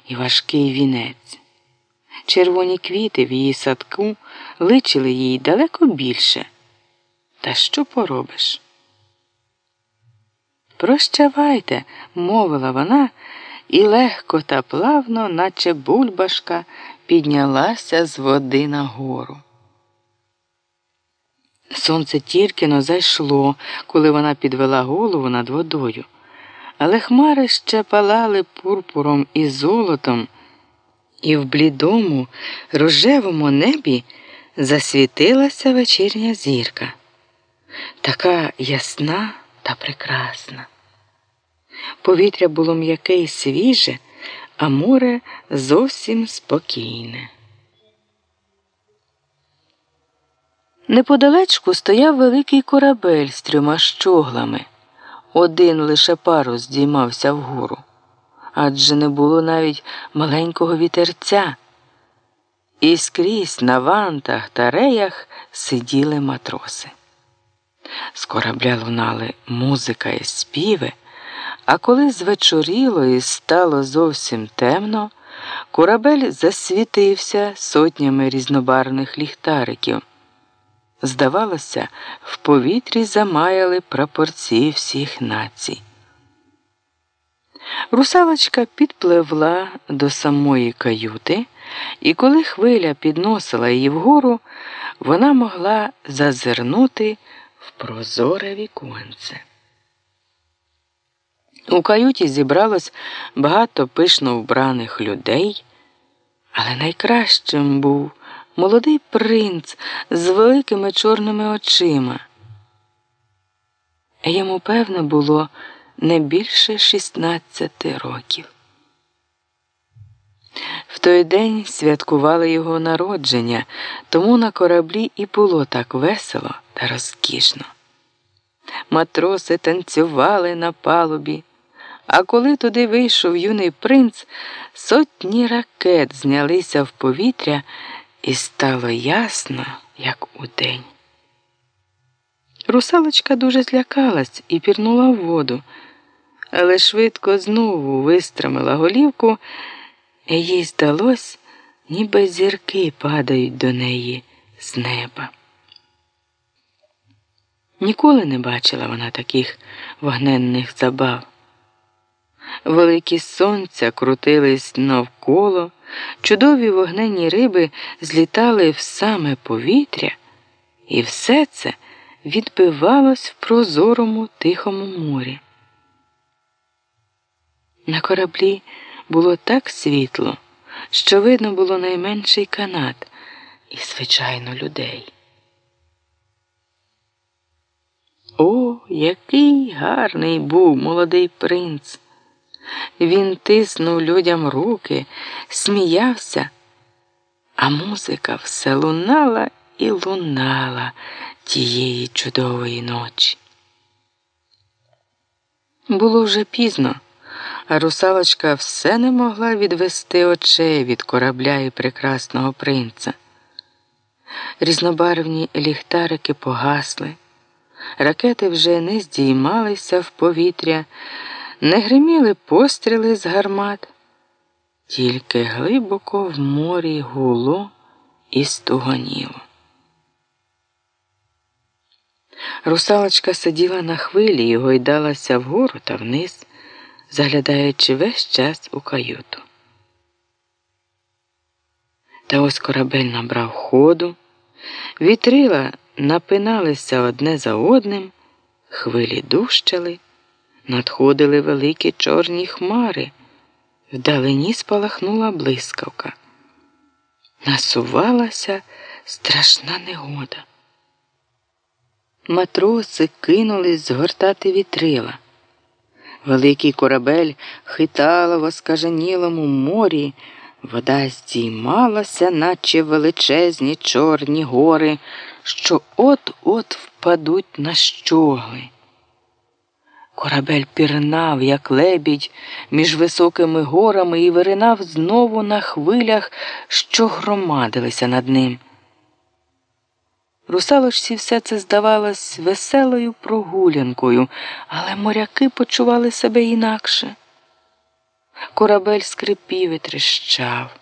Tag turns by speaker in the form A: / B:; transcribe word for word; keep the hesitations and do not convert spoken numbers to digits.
A: і важкий вінець. Червоні квіти в її садку личили їй далеко більше. Та що поробиш? «Прощавайте», – мовила вона, і легко та плавно, наче бульбашка, піднялася з води нагору. Сонце тільки-но зайшло, коли вона підвела голову над водою, але хмари ще палали пурпуром і золотом, і в блідому, рожевому небі засвітилася вечірня зірка, така ясна та прекрасна. Повітря було м'яке і свіже, а море зовсім спокійне. Неподалечку стояв великий корабель з трьома щоглами. Один лише парус здіймався вгору, адже не було навіть маленького вітерця. І скрізь на вантах та реях сиділи матроси. З корабля лунали музика і співи, а коли звечоріло і стало зовсім темно, корабель засвітився сотнями різнобарвних ліхтариків. Здавалося, в повітрі замаяли прапорці всіх націй. Русалочка підпливла до самої каюти, і коли хвиля підносила її вгору, вона могла зазирнути в прозоре віконце. У каюті зібралось багато пишно вбраних людей, але найкращим був молодий принц з великими чорними очима. Йому, певне, було не більше шістнадцяти років. В той день святкували його народження, тому на кораблі і було так весело та розкішно. Матроси танцювали на палубі, а коли туди вийшов юний принц, сотні ракет знялися в повітря, і стало ясно, як удень. Русалочка дуже злякалась і пірнула в воду, але швидко знову вистромила голівку, і їй здалось, ніби зірки падають до неї з неба. Ніколи не бачила вона таких вогненних забав. Великі сонця крутились навколо, чудові вогненні риби злітали в саме повітря, і все це відбивалось в прозорому тихому морі. На кораблі було так світло, що видно було найменший канат і, звичайно, людей. О, який гарний був молодий принц! Він тиснув людям руки, сміявся, а музика все лунала і лунала тієї чудової ночі. Було вже пізно, а русалочка все не могла відвести очей від корабля і прекрасного принца. Різнобарвні ліхтарики погасли, ракети вже не здіймалися в повітря, не гриміли постріли з гармат, тільки глибоко в морі гуло і стугоніло. Русалочка сиділа на хвилі і гойдалася вгору та вниз, заглядаючи весь час у каюту. Та ось корабель набрав ходу, вітрила напиналися одне за одним, хвилі дужчали, надходили великі чорні хмари, вдалині спалахнула блискавка. Насувалася страшна негода. Матроси кинулись згортати вітрила. Великий корабель хитала в оскаженілому морі, вода здіймалася, наче величезні чорні гори, що от-от впадуть на щогли. Корабель пірнав, як лебідь, між високими горами і виринав знову на хвилях, що громадилися над ним. Русалочці все це здавалось веселою прогулянкою, але моряки почували себе інакше. Корабель скрипів і тріщав.